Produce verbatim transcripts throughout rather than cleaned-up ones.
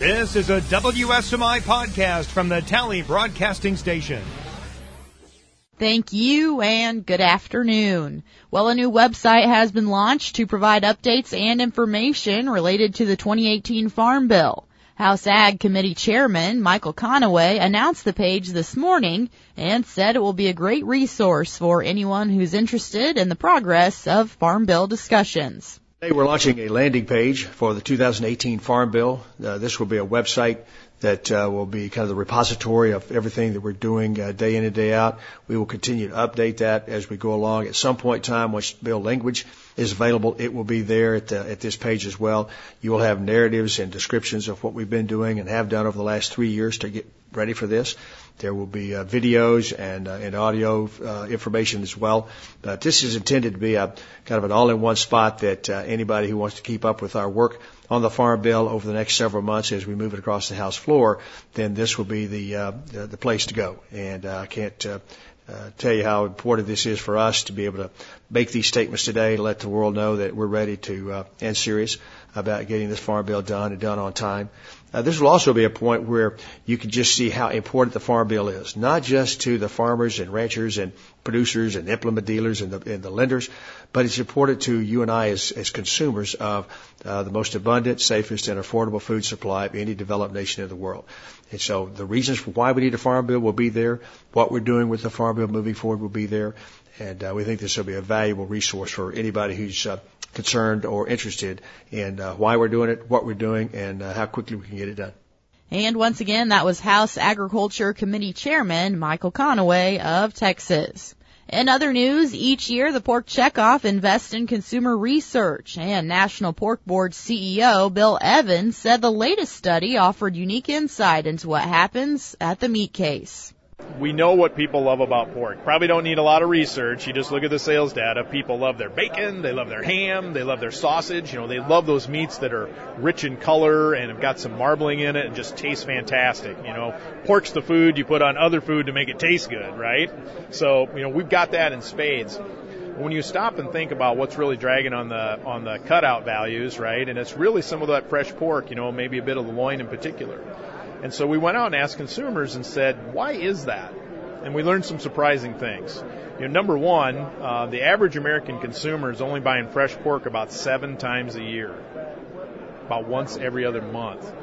This is a W S M I podcast from the Tally Broadcasting Station. Thank you and good afternoon. Well, a new website has been launched to provide updates and information related to the twenty eighteen Farm Bill. House Ag Committee Chairman Michael Conaway announced the page this morning and said it will be a great resource for anyone who's interested in the progress of Farm Bill discussions. Today we're launching a landing page for the two thousand eighteen Farm Bill. Uh, this will be a website that uh, will be kind of the repository of everything that we're doing uh, day in and day out. We will continue to update that as we go along. At some point in time, once bill language is available, it will be there at, the, at this page as well. You will have narratives and descriptions of what we've been doing and have done over the last three years to get ready for this. There will be uh, videos and, uh, and audio uh, information as well. But this is intended to be a kind of an all-in-one spot that uh, anybody who wants to keep up with our work on the Farm Bill over the next several months as we move it across the House floor, then this will be the uh, the, the place to go. And uh, I can't uh, uh, tell you how important this is for us to be able to make these statements today, let the world know that we're ready to uh, and serious about getting this Farm Bill done and done on time. Uh, this will also be a point where you can just see how important the Farm Bill is, not just to the farmers and ranchers and producers and implement dealers and the, and the lenders, but it's important to you and I as, as consumers of uh, the most abundant, safest, and affordable food supply of any developed nation in the world. And so the reasons for why we need a Farm Bill will be there. What we're doing with the Farm Bill moving forward will be there. And uh, we think this will be a valuable resource for anybody who's uh, concerned or interested in uh, why we're doing it, what we're doing, and uh, how quickly we can get it done. And once again, that was House Agriculture Committee Chairman Michael Conaway of Texas. In other news, each year the Pork Checkoff invests in consumer research, and National Pork Board C E O Bill Evans said the latest study offered unique insight into what happens at the meat case. We know what people love about pork. Probably don't need a lot of research. You just look at the sales data. People love their bacon, they love their ham, they love their sausage. You know, they love those meats that are rich in color and have got some marbling in it and just taste fantastic. You know, pork's the food you put on other food to make it taste good, right? So, you know, we've got that in spades. When you stop and think about what's really dragging on the on the cutout values, right, and it's really some of that fresh pork, you know, maybe a bit of the loin in particular. And so we went out and asked consumers and said, why is that? And we learned some surprising things. You know, number one, uh, the average American consumer is only buying fresh pork about seven times a year, about once every other month.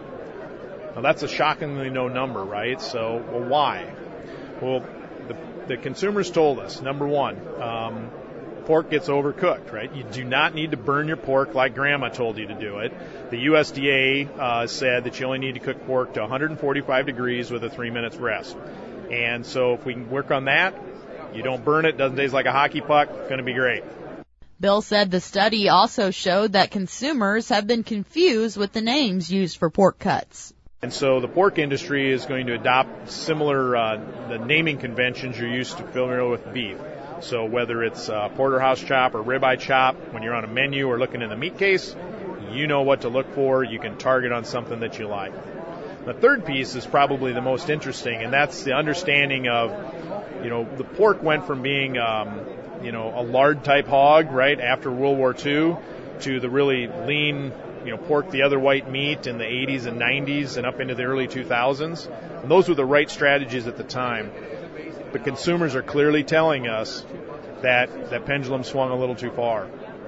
Now that's a shockingly low number, right? So, well, why? Well, the, the consumers told us, number one, um, pork gets overcooked, right? You do not need to burn your pork like Grandma told you to do it. The U S D A uh, said that you only need to cook pork to one hundred forty-five degrees with a three minutes rest. And so if we can work on that, you don't burn it, doesn't taste like a hockey puck, it's going to be great. Bill said the study also showed that consumers have been confused with the names used for pork cuts. And so the pork industry is going to adopt similar uh, the naming conventions you're used to familiar with beef. So whether it's uh, porterhouse chop or ribeye chop, when you're on a menu or looking in the meat case, you know what to look for. You can target on something that you like. The third piece is probably the most interesting, and that's the understanding of, you know, the pork went from being, um, you know, a lard type hog, right, after World War Two, to the really lean, you know, pork, the other white meat in the eighties and nineties and up into the early two thousands. And those were the right strategies at the time. But consumers are clearly telling us that that pendulum swung a little too far.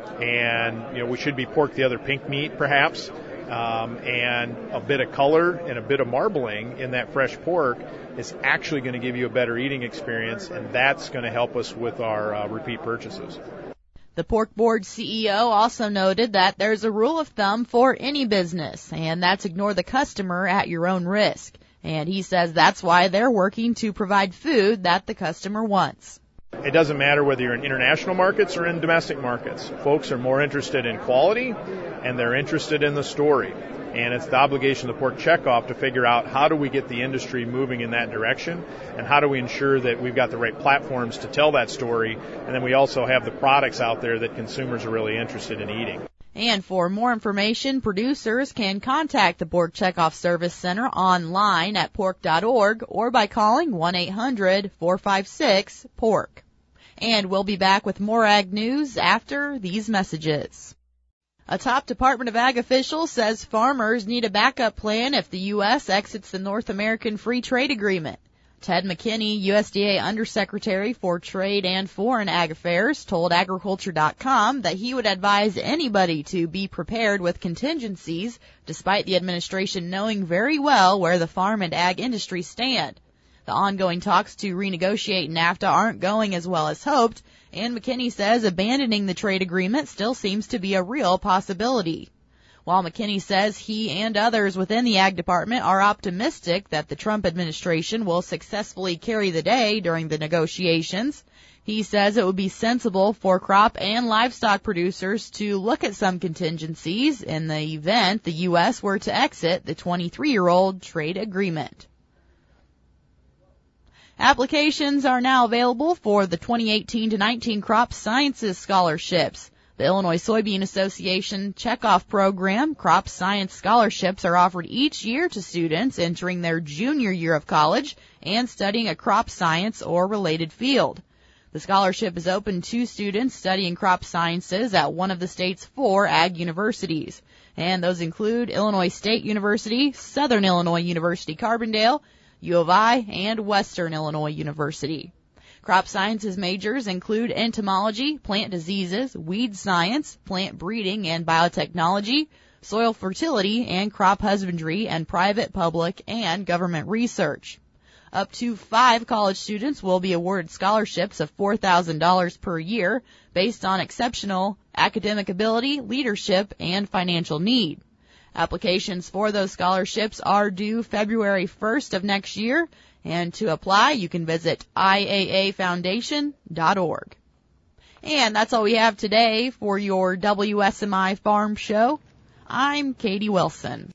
And, you know, we should be pork the other pink meat, perhaps, um, and a bit of color and a bit of marbling in that fresh pork is actually going to give you a better eating experience, and that's going to help us with our uh, repeat purchases. The Pork Board C E O also noted that there's a rule of thumb for any business, and that's ignore the customer at your own risk. And he says that's why they're working to provide food that the customer wants. It doesn't matter whether you're in international markets or in domestic markets. Folks are more interested in quality, and they're interested in the story. And it's the obligation of the Pork Checkoff to figure out how do we get the industry moving in that direction, and how do we ensure that we've got the right platforms to tell that story, and then we also have the products out there that consumers are really interested in eating. And for more information, producers can contact the Pork Checkoff Service Center online at pork dot org or by calling one eight hundred four five six pork. And we'll be back with more Ag News after these messages. A top Department of Ag official says farmers need a backup plan if the U S exits the North American Free Trade Agreement. Ted McKinney, U S D A Undersecretary for Trade and Foreign Ag Affairs, told agriculture dot com that he would advise anybody to be prepared with contingencies, despite the administration knowing very well where the farm and ag industry stand. The ongoing talks to renegotiate NAFTA aren't going as well as hoped, and McKinney says abandoning the trade agreement still seems to be a real possibility. While McKinney says he and others within the Ag Department are optimistic that the Trump administration will successfully carry the day during the negotiations, he says it would be sensible for crop and livestock producers to look at some contingencies in the event the U S were to exit the twenty-three-year-old trade agreement. Applications are now available for the twenty eighteen to nineteen Crop Sciences Scholarships. The Illinois Soybean Association Checkoff Program Crop Science Scholarships are offered each year to students entering their junior year of college and studying a crop science or related field. The scholarship is open to students studying crop sciences at one of the state's four ag universities, and those include Illinois State University, Southern Illinois University Carbondale, U of I, and Western Illinois University. Crop sciences majors include entomology, plant diseases, weed science, plant breeding and biotechnology, soil fertility and crop husbandry, and private, public, and government research. Up to five college students will be awarded scholarships of four thousand dollars per year based on exceptional academic ability, leadership, and financial need. Applications for those scholarships are due February first of next year, and to apply, you can visit I A A foundation dot org. And that's all we have today for your W S M I Farm Show. I'm Katie Wilson.